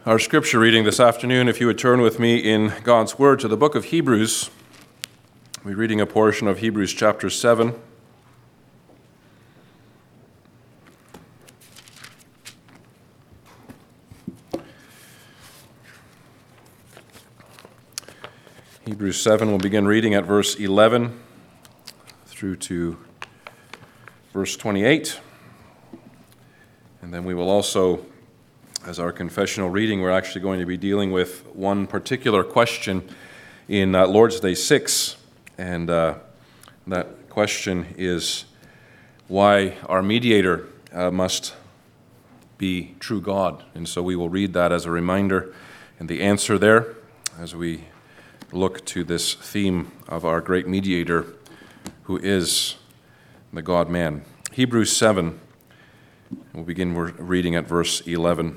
Our scripture reading this afternoon, if you would turn with me in God's Word to the book of Hebrews. We're reading a portion of Hebrews chapter 7. Hebrews 7, we'll begin reading at verse 11 through to verse 28. And then we will also, as our confessional reading, we're actually going to be dealing with one particular question in Lord's Day 6. And that question is why our mediator must be true God. And so we will read that as a reminder and the answer there as we look to this theme of our great mediator who is the God-man. Hebrews 7, we'll begin reading at verse 11.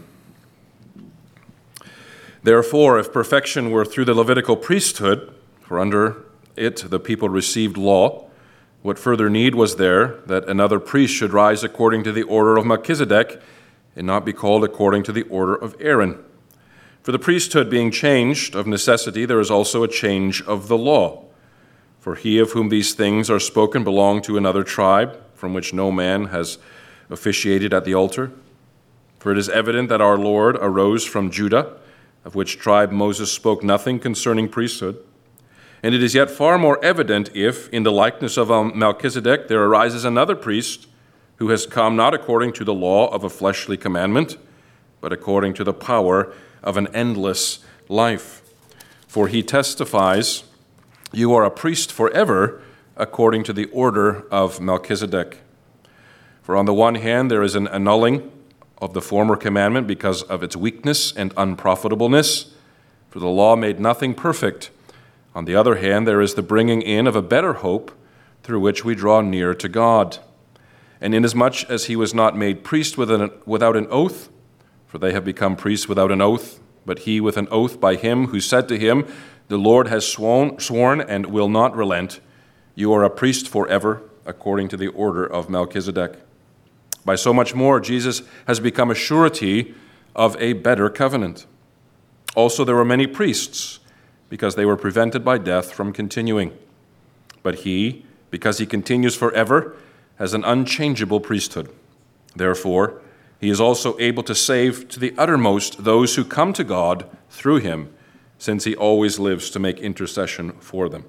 Therefore, if perfection were through the Levitical priesthood, for under it the people received law, what further need was there that another priest should rise according to the order of Melchizedek and not be called according to the order of Aaron? For the priesthood being changed of necessity, there is also a change of the law. For he of whom these things are spoken belonged to another tribe, from which no man has officiated at the altar. For it is evident that our Lord arose from Judah, of which tribe Moses spoke nothing concerning priesthood. And it is yet far more evident if, in the likeness of Melchizedek, there arises another priest who has come not according to the law of a fleshly commandment, but according to the power of an endless life. For he testifies, "You are a priest forever, according to the order of Melchizedek." For on the one hand, there is an annulling of the former commandment because of its weakness and unprofitableness, for the law made nothing perfect. On the other hand, there is the bringing in of a better hope through which we draw near to God. And inasmuch as he was not made priest without an oath, for they have become priests without an oath, but he with an oath by him who said to him, "The Lord has sworn and will not relent, you are a priest forever, according to the order of Melchizedek." By so much more, Jesus has become a surety of a better covenant. Also, there were many priests, because they were prevented by death from continuing. But he, because he continues forever, has an unchangeable priesthood. Therefore, he is also able to save to the uttermost those who come to God through him, since he always lives to make intercession for them.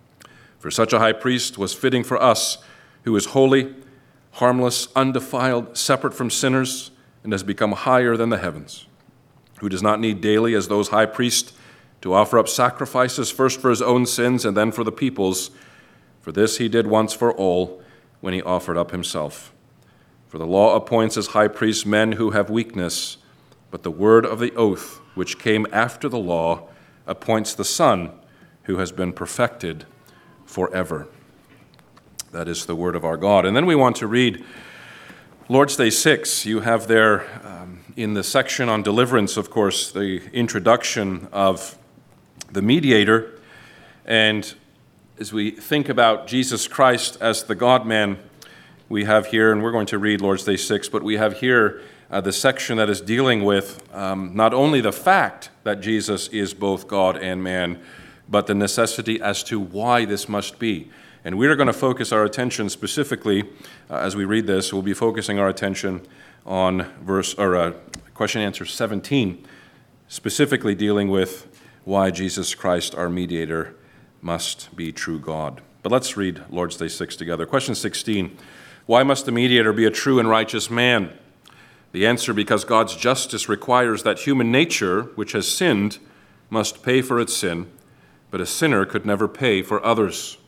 For such a high priest was fitting for us, who is holy, harmless, undefiled, separate from sinners, and has become higher than the heavens, who does not need daily, as those high priests, to offer up sacrifices first for his own sins and then for the people's. For this he did once for all when he offered up himself. For the law appoints as high priests men who have weakness, but the word of the oath, which came after the law, appoints the Son who has been perfected forever. That is the word of our God. And then we want to read Lord's Day 6. You have there in the section on deliverance, of course, the introduction of the mediator. And as we think about Jesus Christ as the God-man, we have here, and we're going to read Lord's Day 6, but we have here the section that is dealing with not only the fact that Jesus is both God and man, but the necessity as to why this must be. And we are going to focus our attention specifically, as we read this, we'll be focusing our attention on question answer 17, specifically dealing with why Jesus Christ, our mediator, must be true God. But let's read Lord's Day 6 together. Question 16, why must the mediator be a true and righteous man? The answer, because God's justice requires that human nature, which has sinned, must pay for its sin, but a sinner could never pay for others.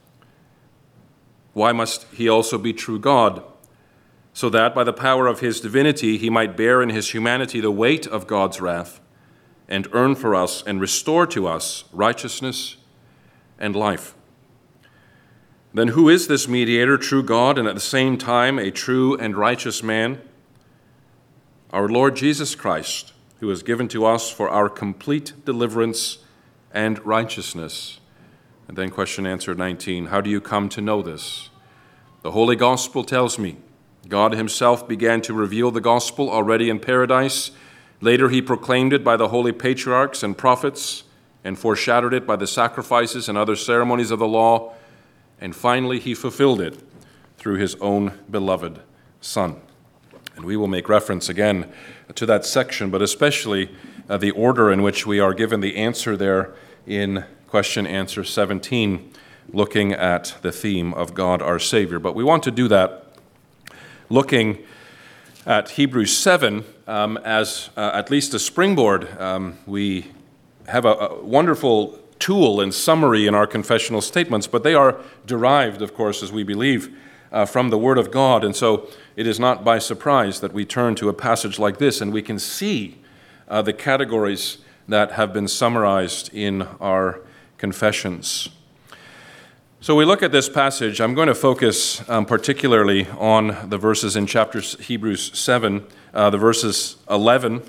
Why must he also be true God? So that by the power of his divinity he might bear in his humanity the weight of God's wrath and earn for us and restore to us righteousness and life. Then who is this mediator, true God, and at the same time a true and righteous man? Our Lord Jesus Christ, who is given to us for our complete deliverance and righteousness. And then question answer 19, how do you come to know this? The Holy Gospel tells me God himself began to reveal the gospel already in paradise Later he proclaimed it by the holy patriarchs and prophets, and foreshadowed it by the sacrifices and other ceremonies of the law, and finally he fulfilled it through his own beloved Son. And we will make reference again to that section, but especially the order in which we are given the answer there in question answer 17, looking at the theme of God our Savior. But we want to do that looking at Hebrews 7 as at least a springboard. We have a wonderful tool and summary in our confessional statements, but they are derived, of course, as we believe, from the Word of God. And so it is not by surprise that we turn to a passage like this and we can see the categories that have been summarized in our confessions. So we look at this passage. I'm going to focus particularly on the verses in Hebrews 7, the verses 23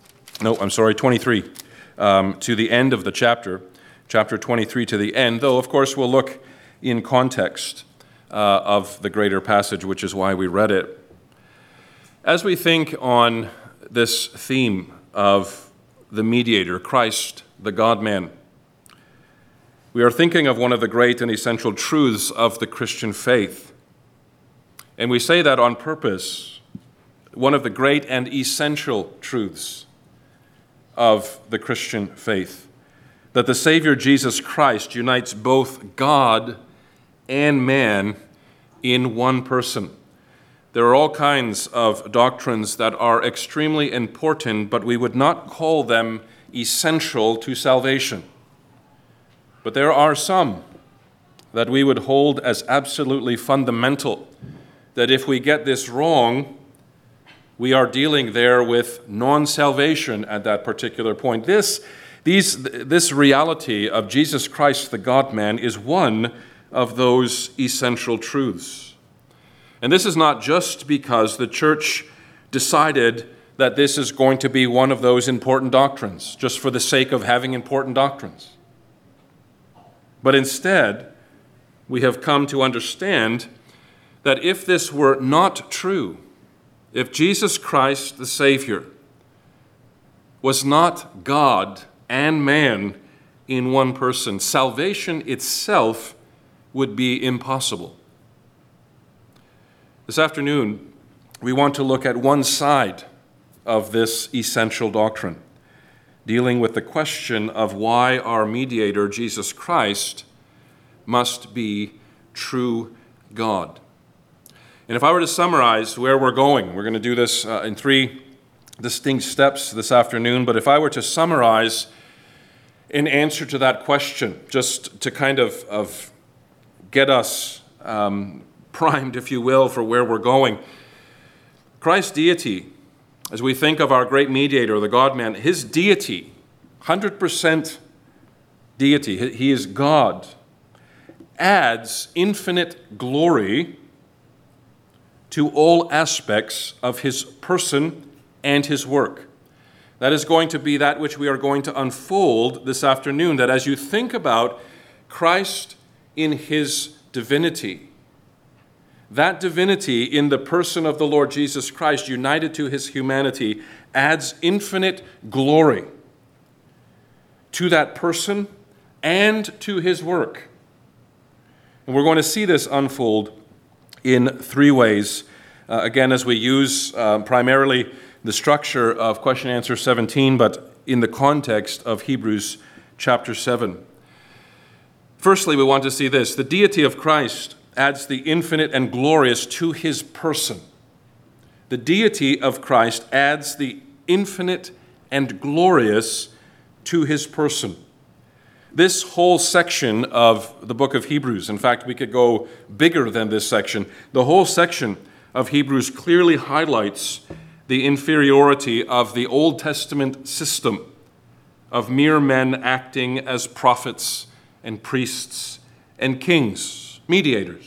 to the end of the chapter 23 to the end, though of course we'll look in context of the greater passage, which is why we read it. As we think on this theme of the mediator, Christ, the God-man, we are thinking of one of the great and essential truths of the Christian faith. And we say that on purpose, one of the great and essential truths of the Christian faith, that the Savior Jesus Christ unites both God and man in one person. There are all kinds of doctrines that are extremely important, but we would not call them essential to salvation. But there are some that we would hold as absolutely fundamental, that if we get this wrong, we are dealing there with non-salvation at that particular point. This reality of Jesus Christ, the God-man, is one of those essential truths. And this is not just because the church decided that this is going to be one of those important doctrines, just for the sake of having important doctrines. But instead, we have come to understand that if this were not true, if Jesus Christ, the Savior, was not God and man in one person, salvation itself would be impossible. This afternoon, we want to look at one side of this essential doctrine, dealing with the question of why our mediator, Jesus Christ, must be true God. And if I were to summarize where we're going, we're going to do this in three distinct steps this afternoon, but if I were to summarize an answer to that question, just to kind of get us primed, if you will, for where we're going, Christ's deity, as we think of our great mediator, the God-man, his deity, 100% deity, he is God, adds infinite glory to all aspects of his person and his work. That is going to be that which we are going to unfold this afternoon, that as you think about Christ in his divinity, that divinity in the person of the Lord Jesus Christ, united to his humanity, adds infinite glory to that person and to his work. And we're going to see this unfold in three ways. Again, as we use primarily the structure of question answer 17, but in the context of Hebrews chapter 7. Firstly, we want to see this. The deity of Christ adds the infinite and glorious to his person. The deity of Christ adds the infinite and glorious to his person. This whole section of the book of Hebrews, in fact, we could go bigger than this section. The whole section of Hebrews clearly highlights the inferiority of the Old Testament system of mere men acting as prophets and priests and kings, mediators.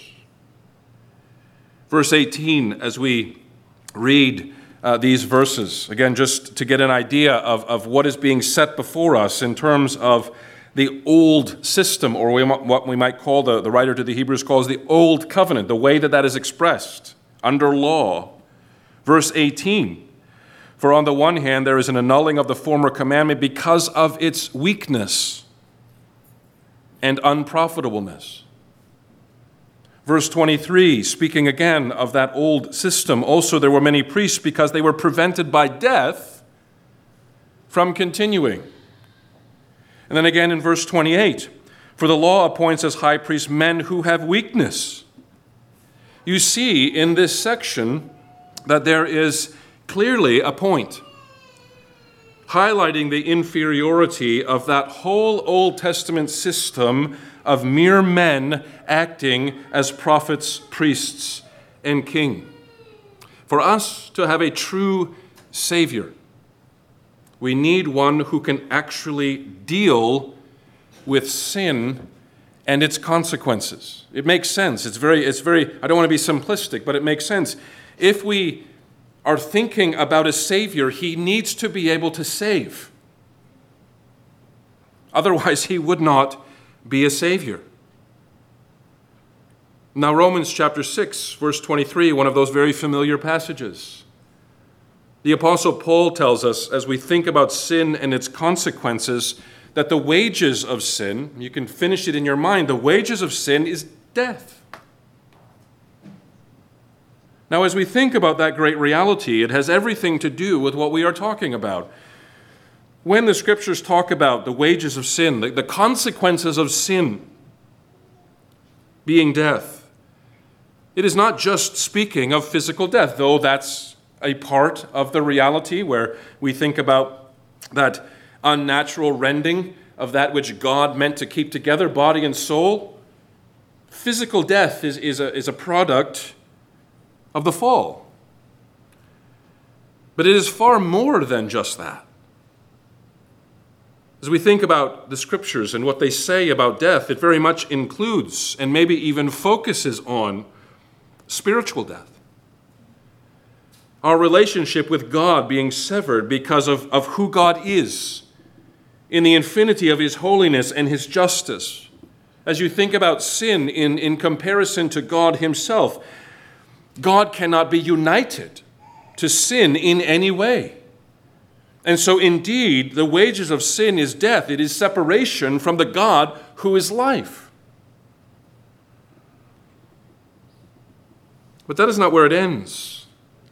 Verse 18, as we read these verses, again, just to get an idea of what is being set before us in terms of the old system, or what we might call, the writer to the Hebrews calls the old covenant, the way that is expressed under law. Verse 18, For on the one hand, there is an annulling of the former commandment because of its weakness and unprofitableness. Verse 23, speaking again of that old system, also there were many priests because they were prevented by death from continuing. And then again in verse 28, for the law appoints as high priests men who have weakness. You see in this section that there is clearly a point highlighting the inferiority of that whole Old Testament system of mere men acting as prophets, priests, and king. For us to have a true Savior, we need one who can actually deal with sin and its consequences. It makes sense. It's very, I don't want to be simplistic, but it makes sense. If we are thinking about a Savior, he needs to be able to save. Otherwise, he would not be a Savior. Now, Romans chapter 6, verse 23, one of those very familiar passages. The Apostle Paul tells us, as we think about sin and its consequences, that the wages of sin, you can finish it in your mind, the wages of sin is death. Now, as we think about that great reality, it has everything to do with what we are talking about. When the Scriptures talk about the wages of sin, the consequences of sin being death, it is not just speaking of physical death, though that's a part of the reality where we think about that unnatural rending of that which God meant to keep together, body and soul. Physical death is a product of the fall. But it is far more than just that. As we think about the Scriptures and what they say about death, it very much includes and maybe even focuses on spiritual death. Our relationship with God being severed because of who God is in the infinity of his holiness and his justice. As you think about sin in comparison to God himself, God cannot be united to sin in any way. And so indeed, the wages of sin is death. It is separation from the God who is life. But that is not where it ends.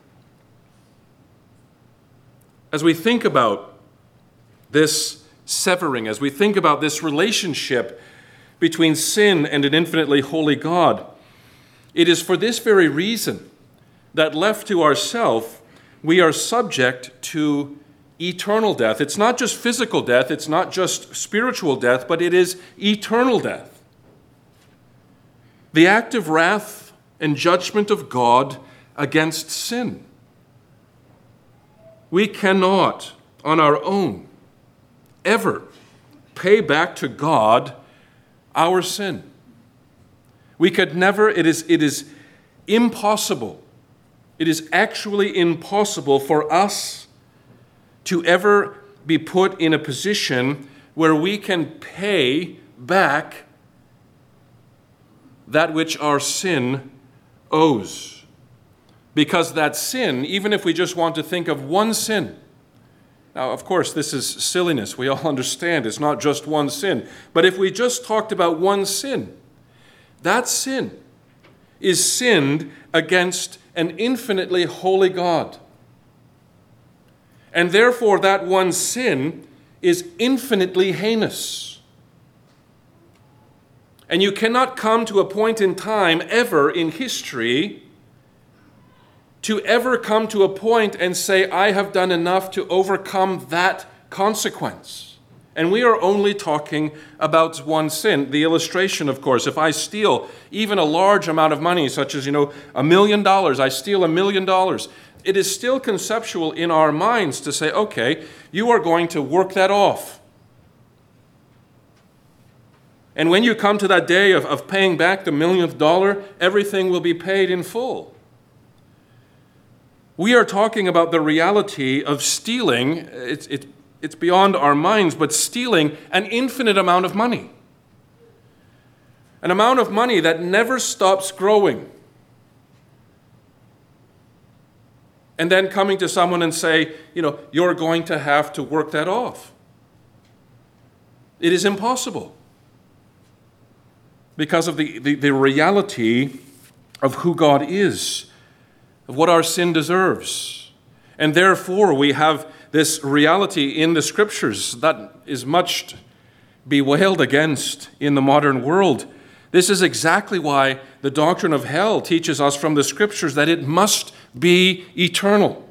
As we think about this severing, as we think about this relationship between sin and an infinitely holy God, it is for this very reason that left to ourselves, we are subject to eternal death. It's not just physical death, it's not just spiritual death, but it is eternal death. The active wrath and judgment of God against sin. We cannot, on our own, ever pay back to God our sin. We could never, it is impossible. It is actually impossible for us to ever be put in a position where we can pay back that which our sin owes. Because that sin, even if we just want to think of one sin, now of course this is silliness, we all understand it's not just one sin, but if we just talked about one sin, that sin is sinned against an infinitely holy God. And therefore that one sin is infinitely heinous. And you cannot come to a point in time ever in history to ever come to a point and say, I have done enough to overcome that consequence. And we are only talking about one sin. The illustration, of course, if I steal even a large amount of money, such as, $1 million, I steal $1 million, it is still conceptual in our minds to say, okay, you are going to work that off. And when you come to that day of paying back the millionth dollar, everything will be paid in full. We are talking about the reality of stealing, it's beyond our minds, but stealing an infinite amount of money. An amount of money that never stops growing. and then coming to someone and say, you're going to have to work that off. It is impossible because of the reality of who God is, of what our sin deserves. And therefore, we have this reality in the Scriptures that is much bewailed against in the modern world. This is exactly why the doctrine of hell teaches us from the Scriptures that it must be eternal.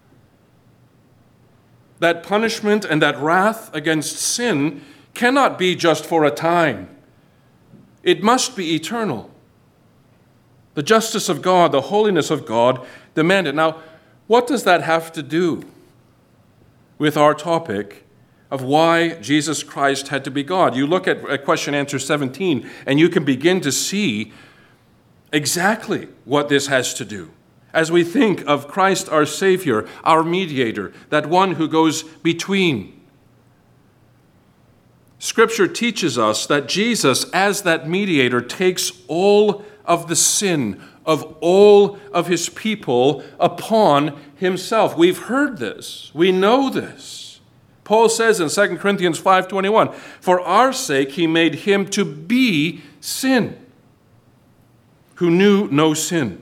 That punishment and that wrath against sin cannot be just for a time. It must be eternal. The justice of God, the holiness of God demand it. Now, what does that have to do with our topic of why Jesus Christ had to be God? You look at question answer 17, and you can begin to see exactly what this has to do. As we think of Christ our Savior, our mediator, that one who goes between. Scripture teaches us that Jesus, as that mediator, takes all of the sin of all of his people upon himself. We've heard this. We know this. Paul says in 2 Corinthians 5:21, "For our sake he made him to be sin, who knew no sin."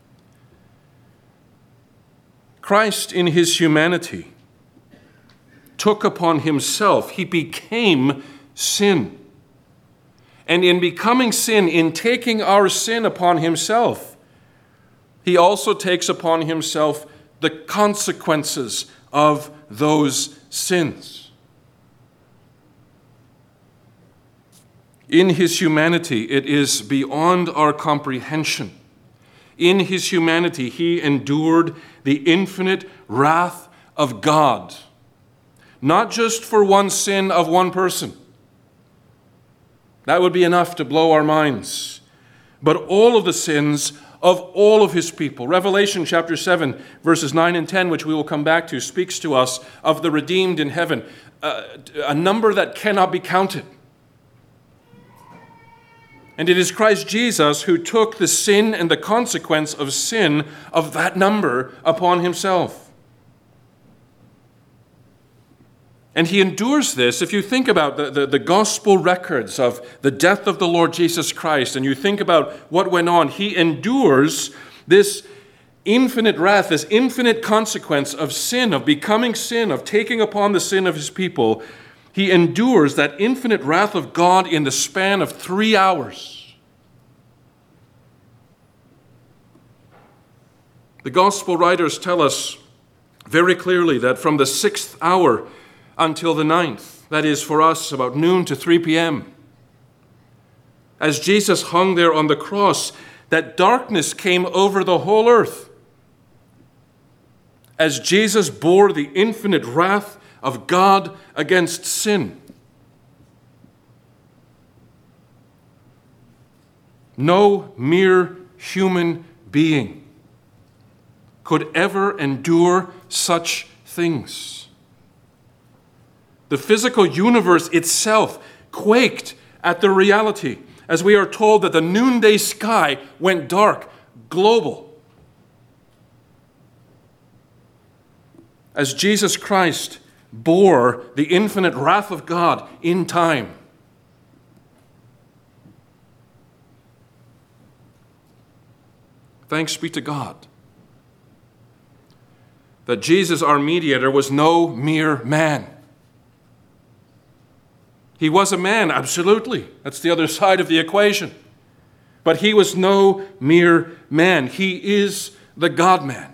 Christ in his humanity took upon himself, he became sin. And in becoming sin, in taking our sin upon himself, he also takes upon himself the consequences of those sins. In his humanity, it is beyond our comprehension. In his humanity, he endured the infinite wrath of God, not just for one sin of one person. That would be enough to blow our minds. But all of the sins of all of his people. Revelation chapter 7, verses 9 and 10, which we will come back to, speaks to us of the redeemed in heaven, a number that cannot be counted. And it is Christ Jesus who took the sin and the consequence of sin of that number upon himself. And he endures this. If you think about the gospel records of the death of the Lord Jesus Christ, and you think about what went on, he endures this infinite wrath, this infinite consequence of sin, of becoming sin, of taking upon the sin of his people. He endures that infinite wrath of God in the span of 3 hours. The gospel writers tell us very clearly that from the 6th hour until the 9th, that is for us about noon to 3 p.m., as Jesus hung there on the cross, that darkness came over the whole earth. As Jesus bore the infinite wrath of God against sin. No mere human being could ever endure such things. The physical universe itself quaked at the reality, as we are told that the noonday sky went dark, global. As Jesus Christ bore the infinite wrath of God in time. Thanks be to God that Jesus, our mediator, was no mere man. He was a man, absolutely. That's the other side of the equation. But he was no mere man. He is the God-man.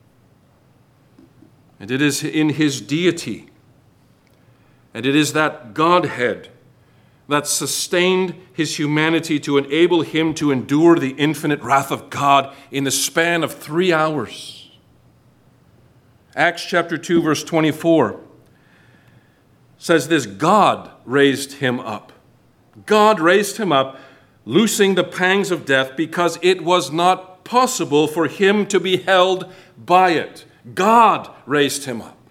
And it is in his deity, and it is that Godhead that sustained his humanity to enable him to endure the infinite wrath of God in the span of 3 hours. Acts chapter 2, verse 24 says this: God raised him up. God raised him up, loosing the pangs of death, because it was not possible for him to be held by it. God raised him up.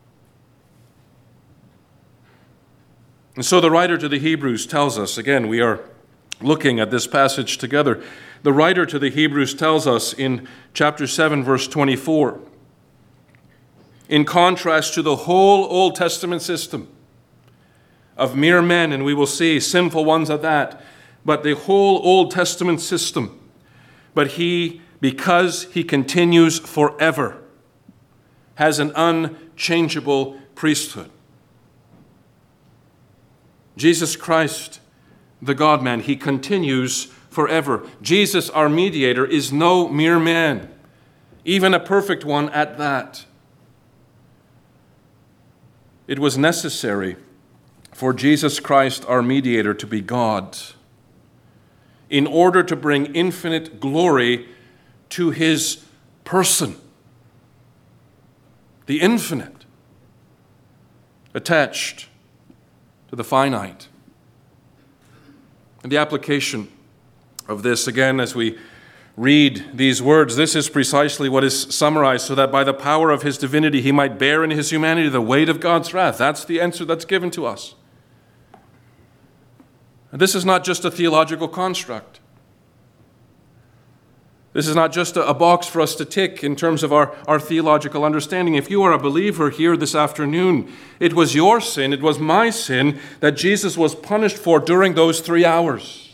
And so the writer to the Hebrews tells us, again, we are looking at this passage together. The writer to the Hebrews tells us in chapter 7, verse 24, in contrast to the whole Old Testament system of mere men, and we will see sinful ones at that, but the whole Old Testament system. But he, because he continues forever, has an unchangeable priesthood. Jesus Christ, the God-man, he continues forever. Jesus, our mediator, is no mere man, even a perfect one at that. It was necessary for Jesus Christ, our mediator, to be God in order to bring infinite glory to his person. The infinite attached to the finite. And the application of this, again, as we read these words, this is precisely what is summarized, so that by the power of his divinity he might bear in his humanity the weight of God's wrath. That's the answer that's given to us. And this is not just a theological construct. This is not just a box for us to tick in terms of our theological understanding. If you are a believer here this afternoon, it was your sin, it was my sin that Jesus was punished for during those 3 hours.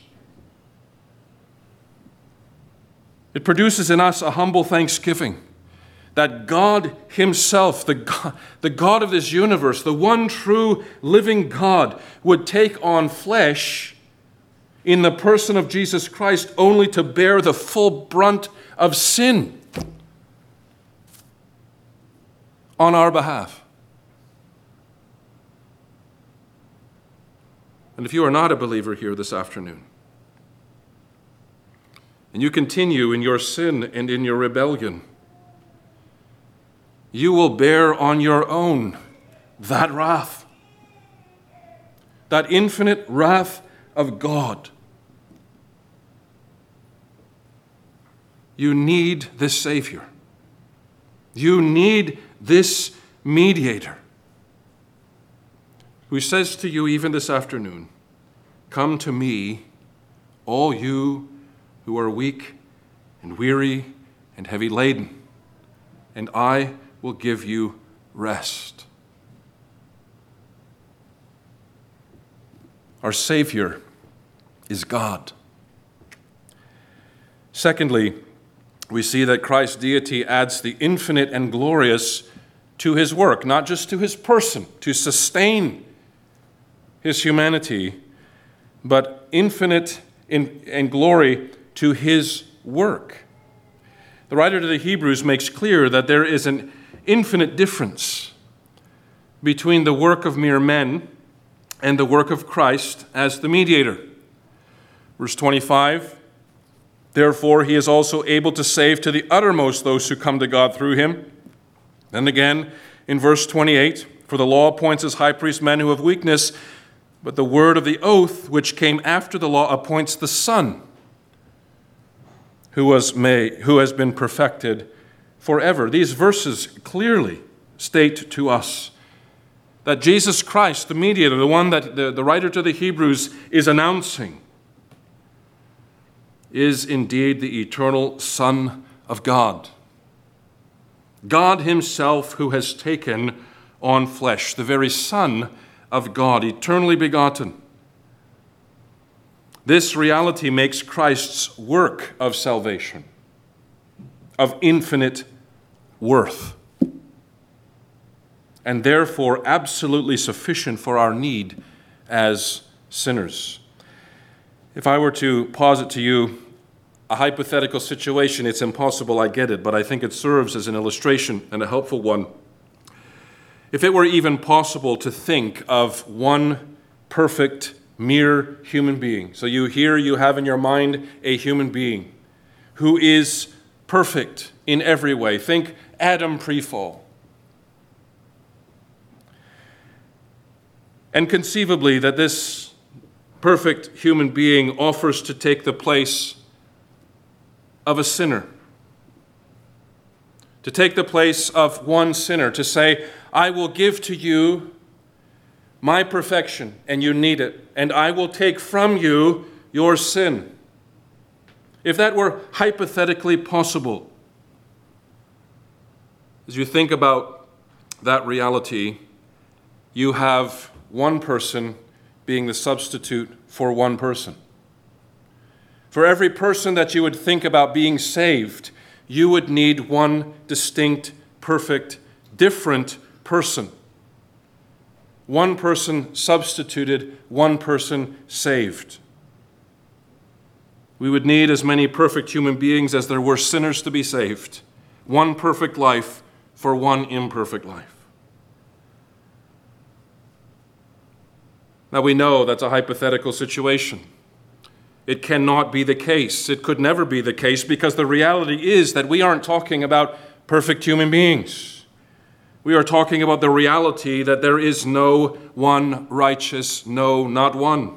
It produces in us a humble thanksgiving that God himself, the God of this universe, the one true living God, would take on flesh in the person of Jesus Christ only to bear the full brunt of sin on our behalf. And if you are not a believer here this afternoon, and you continue in your sin and in your rebellion, you will bear on your own that wrath, that infinite wrath of God. You need this Savior. You need this mediator who says to you even this afternoon, "Come to me, all you who are weak and weary and heavy laden, and I will give you rest." Our Savior is God. Secondly, we see that Christ's deity adds the infinite and glorious to his work, not just to his person, to sustain his humanity, but infinite and glory to his work. The writer to the Hebrews makes clear that there is an infinite difference between the work of mere men and the work of Christ as the mediator. Verse 25, therefore he is also able to save to the uttermost those who come to God through him. Then again, in verse 28, for the law appoints as high priest men who have weakness, but the word of the oath which came after the law appoints the Son, who has been perfected forever. These verses clearly state to us that Jesus Christ, the mediator, the one that the writer to the Hebrews is announcing, is indeed the eternal Son of God. God himself who has taken on flesh, the very Son of God, eternally begotten. This reality makes Christ's work of salvation of infinite worth, and therefore absolutely sufficient for our need as sinners. If I were to posit to you a hypothetical situation, it's impossible, I get it, but I think it serves as an illustration and a helpful one. If it were even possible to think of one perfect, mere human being. So you have in your mind a human being who is perfect in every way. Think Adam pre-fall. And conceivably that this perfect human being offers to take the place of a sinner, to take the place of one sinner, to say, I will give to you my perfection, and you need it, and I will take from you your sin. If that were hypothetically possible, as you think about that reality, you have one person being the substitute for one person. For every person that you would think about being saved, you would need one distinct, perfect, different person. One person substituted, one person saved. We would need as many perfect human beings as there were sinners to be saved. One perfect life for one imperfect life. Now we know that's a hypothetical situation. It cannot be the case. It could never be the case because the reality is that we aren't talking about perfect human beings. We are talking about the reality that there is no one righteous, no, not one.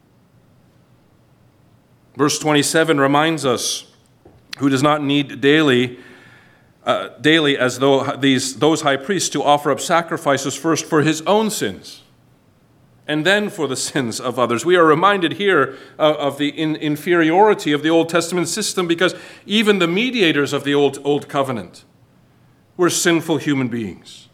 Verse 27 reminds us, who does not need daily as though those high priests to offer up sacrifices first for his own sins and then for the sins of others. We are reminded here of the inferiority of the Old Testament system because even the mediators of the Old Covenant were sinful human beings.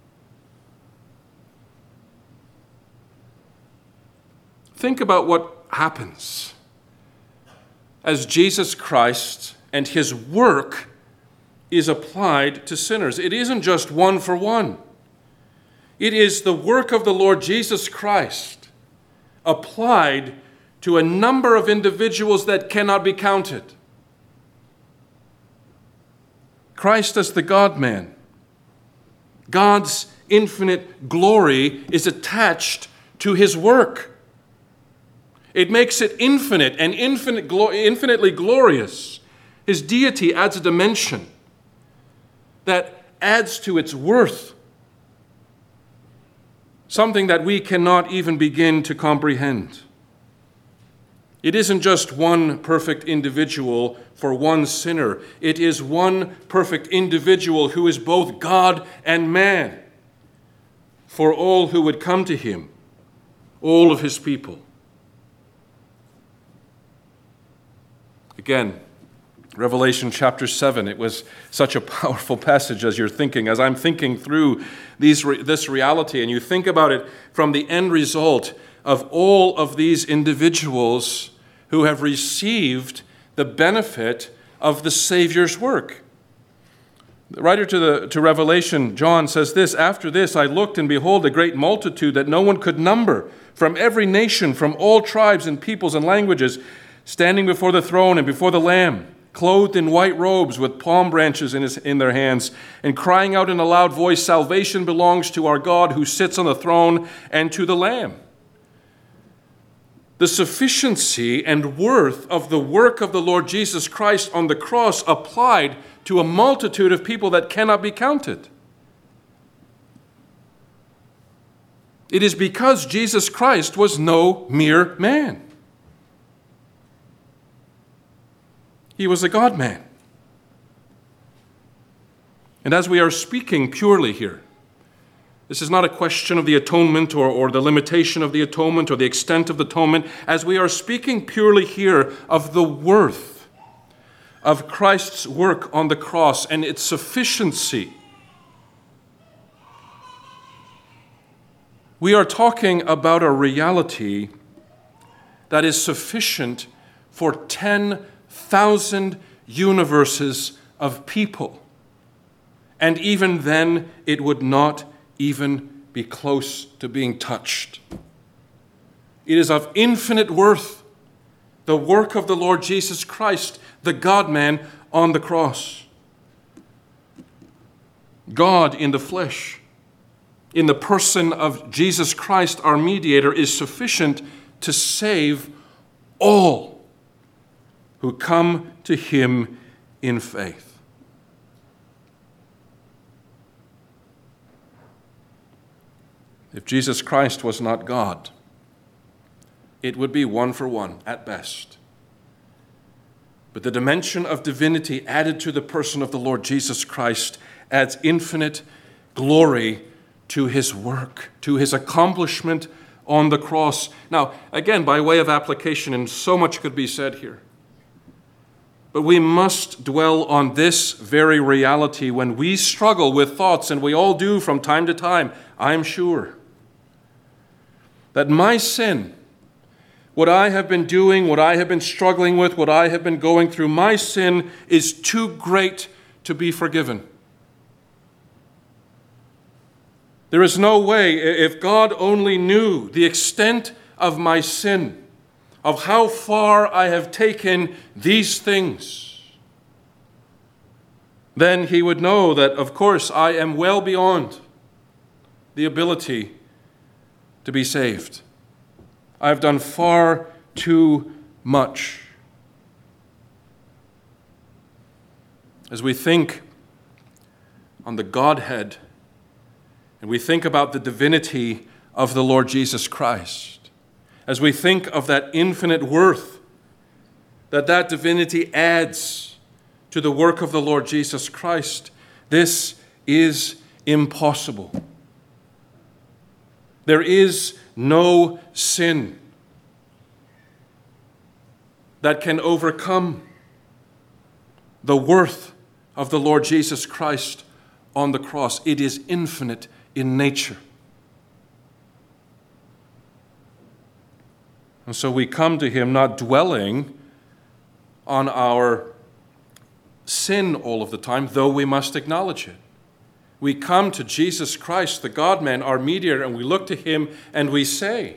Think about what happens as Jesus Christ and his work is applied to sinners. It isn't just one for one. It is the work of the Lord Jesus Christ applied to a number of individuals that cannot be counted. Christ as the God-man. God's infinite glory is attached to his work. It makes it infinite and infinitely glorious. His deity adds a dimension that adds to its worth, something that we cannot even begin to comprehend. It isn't just one perfect individual for one sinner. It is one perfect individual who is both God and man for all who would come to him, all of his people. Again, Revelation chapter 7, it was such a powerful passage as I'm thinking through this reality, and you think about it from the end result of all of these individuals who have received the benefit of the Savior's work. The writer to Revelation, John, says this, "After this I looked, and behold, a great multitude that no one could number, from every nation, from all tribes and peoples and languages, standing before the throne and before the Lamb, clothed in white robes with palm branches in their hands, and crying out in a loud voice, 'Salvation belongs to our God who sits on the throne and to the Lamb.'" The sufficiency and worth of the work of the Lord Jesus Christ on the cross applied to a multitude of people that cannot be counted. It is because Jesus Christ was no mere man. He was a God-man. And as we are speaking purely here, this is not a question of the atonement or the limitation of the atonement or the extent of the atonement. As we are speaking purely here of the worth of Christ's work on the cross and its sufficiency, we are talking about a reality that is sufficient for 10,000 universes of people. And even then, it would not even be close to being touched. It is of infinite worth, the work of the Lord Jesus Christ, the God-man on the cross. God in the flesh, in the person of Jesus Christ, our mediator, is sufficient to save all who come to him in faith. If Jesus Christ was not God, it would be one for one at best. But the dimension of divinity added to the person of the Lord Jesus Christ adds infinite glory to his work, to his accomplishment on the cross. Now, again, by way of application, and so much could be said here, But we must dwell on this very reality when we struggle with thoughts, and we all do from time to time, I'm sure, that my sin, what I have been doing, what I have been struggling with, what I have been going through, my sin is too great to be forgiven. There is no way, if God only knew the extent of my sin, of how far I have taken these things, then he would know that, of course, I am well beyond the ability to be saved. I have done far too much. As we think on the Godhead, and we think about the divinity of the Lord Jesus Christ, as we think of that infinite worth that divinity adds to the work of the Lord Jesus Christ, this is impossible. There is no sin that can overcome the worth of the Lord Jesus Christ on the cross. It is infinite in nature. And so we come to him not dwelling on our sin all of the time, though we must acknowledge it. We come to Jesus Christ, the God-man, our mediator, and we look to him and we say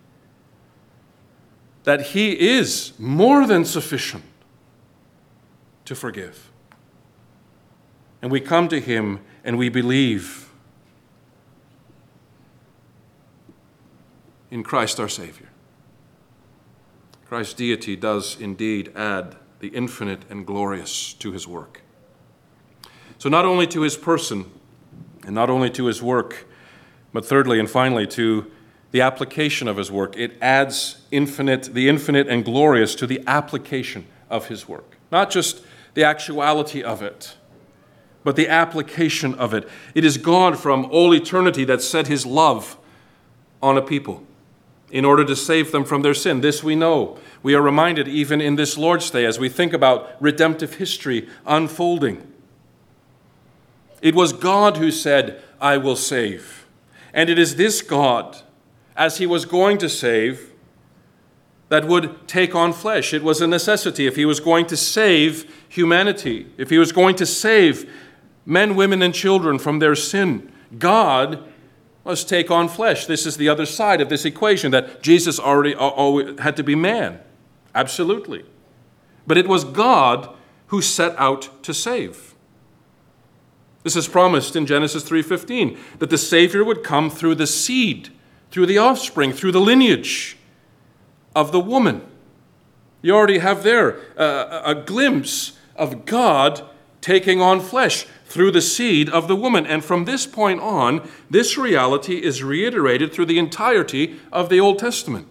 that he is more than sufficient to forgive. And we come to him and we believe in Christ our Savior. Christ's deity does indeed add the infinite and glorious to his work. So not only to his person and not only to his work, but thirdly and finally to the application of his work. It adds the infinite and glorious to the application of his work. Not just the actuality of it, but the application of it. It is God from all eternity that set his love on a people in order to save them from their sin. This we know. We are reminded even in this Lord's Day as we think about redemptive history unfolding. It was God who said, I will save. And it is this God, as he was going to save, that would take on flesh. It was a necessity if he was going to save humanity, if he was going to save men, women, and children from their sin. God must take on flesh. This is the other side of this equation, that Jesus already had to be man. Absolutely. But it was God who set out to save. This is promised in Genesis 3:15, that the Savior would come through the seed, through the offspring, through the lineage of the woman. You already have there a glimpse of God taking on flesh through the seed of the woman. And from this point on, this reality is reiterated through the entirety of the Old Testament.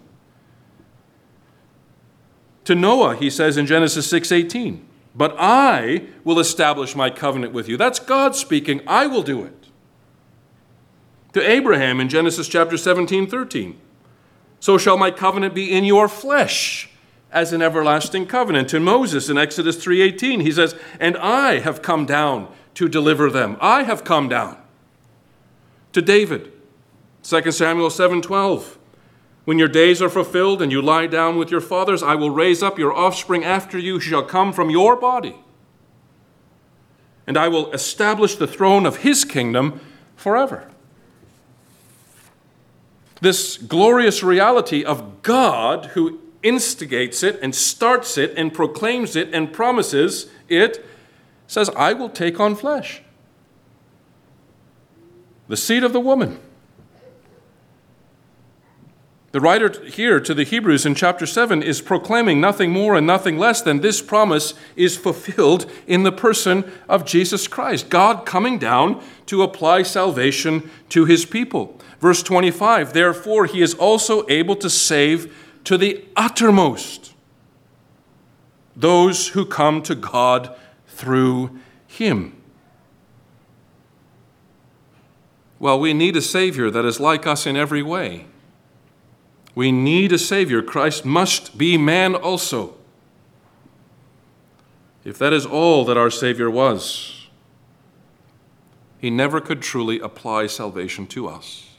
To Noah, he says in Genesis 6:18, but I will establish my covenant with you. That's God speaking. I will do it. To Abraham in Genesis chapter 17:13, so shall my covenant be in your flesh as an everlasting covenant. To Moses in Exodus 3:18, he says, and I have come down to deliver them. I have come down. To David, 2 Samuel 7:12, when your days are fulfilled and you lie down with your fathers, I will raise up your offspring after you, who shall come from your body. And I will establish the throne of his kingdom forever. This glorious reality of God who instigates it and starts it and proclaims it and promises it, says, I will take on flesh. The seed of the woman. The writer here to the Hebrews in chapter 7 is proclaiming nothing more and nothing less than this promise is fulfilled in the person of Jesus Christ. God coming down to apply salvation to his people. Verse 25, therefore he is also able to save to the uttermost those who come to God through him. Well, we need a Savior that is like us in every way. We need a Savior. Christ must be man also. if that is all that our Savior was, he never could truly apply salvation to us.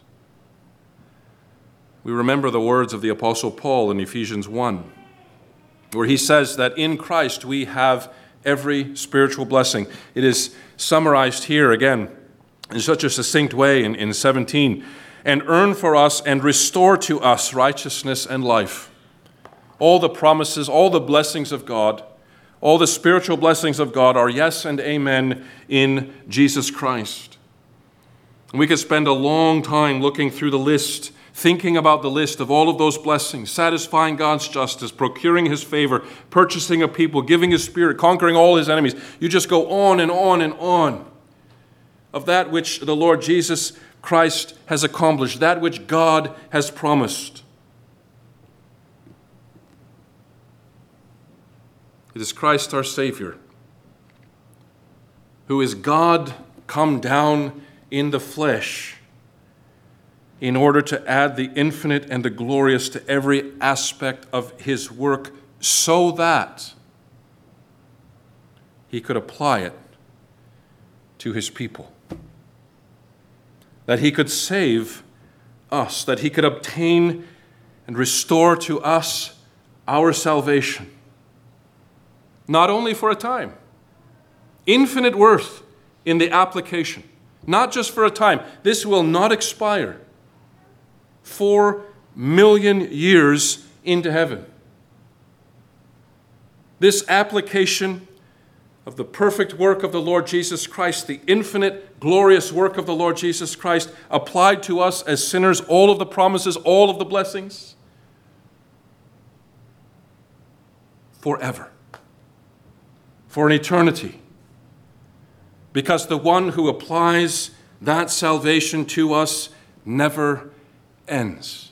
We remember the words of the Apostle Paul in Ephesians 1, where he says that in Christ we have every spiritual blessing. It is summarized here again in such a succinct way in 17. And earn for us and restore to us righteousness and life. All the promises, all the blessings of God, all the spiritual blessings of God are yes and amen in Jesus Christ. And we could spend a long time looking through the list, thinking about the list of all of those blessings, satisfying God's justice, procuring his favor, purchasing a people, giving his spirit, conquering all his enemies. You just go on and on and on of that which the Lord Jesus Christ has accomplished, that which God has promised. It is Christ our Savior, who is God come down in the flesh in order to add the infinite and the glorious to every aspect of his work so that he could apply it to his people. That he could save us, that he could obtain and restore to us our salvation. Not only for a time, infinite worth in the application, not just for a time. This will not expire. 4 million years into heaven. This application of the perfect work of the Lord Jesus Christ, the infinite, glorious work of the Lord Jesus Christ, applied to us as sinners, all of the promises, all of the blessings, forever, for an eternity. Because the one who applies that salvation to us never ends.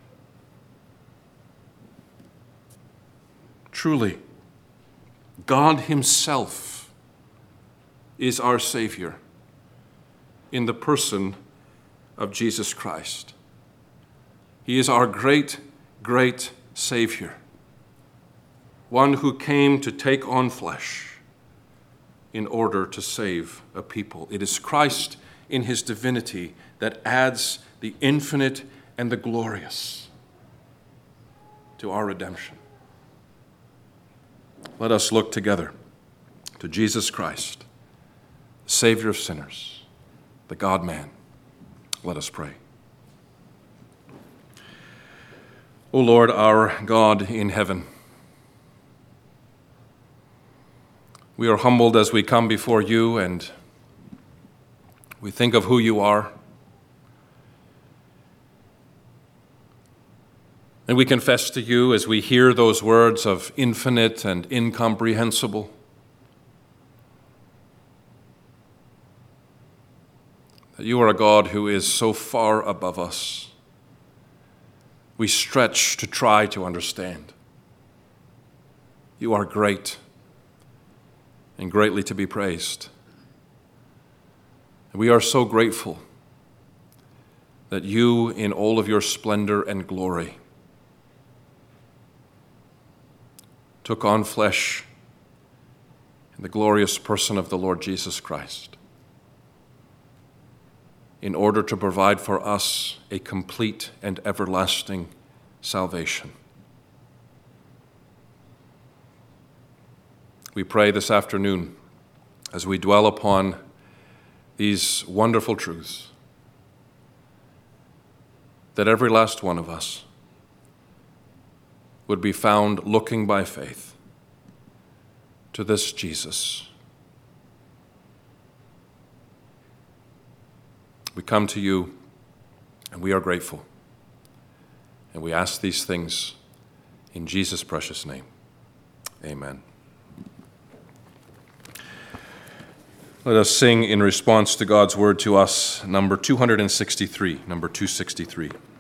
Truly, God himself is our Savior in the person of Jesus Christ. He is our great, great Savior, one who came to take on flesh in order to save a people. It is Christ in his divinity that adds the infinite and the glorious to our redemption. Let us look together to Jesus Christ, the Savior of sinners, the God-man. Let us pray. O Lord, our God in heaven, we are humbled as we come before you and we think of who you are. And we confess to you as we hear those words of infinite and incomprehensible, that you are a God who is so far above us. We stretch to try to understand. You are great and greatly to be praised. And we are so grateful that you, in all of your splendor and glory, took on flesh in the glorious person of the Lord Jesus Christ in order to provide for us a complete and everlasting salvation. We pray this afternoon as we dwell upon these wonderful truths that every last one of us would be found looking by faith to this Jesus. We come to you and we are grateful. And we ask these things in Jesus' precious name. Amen. Let us sing in response to God's word to us, number 263, number 263.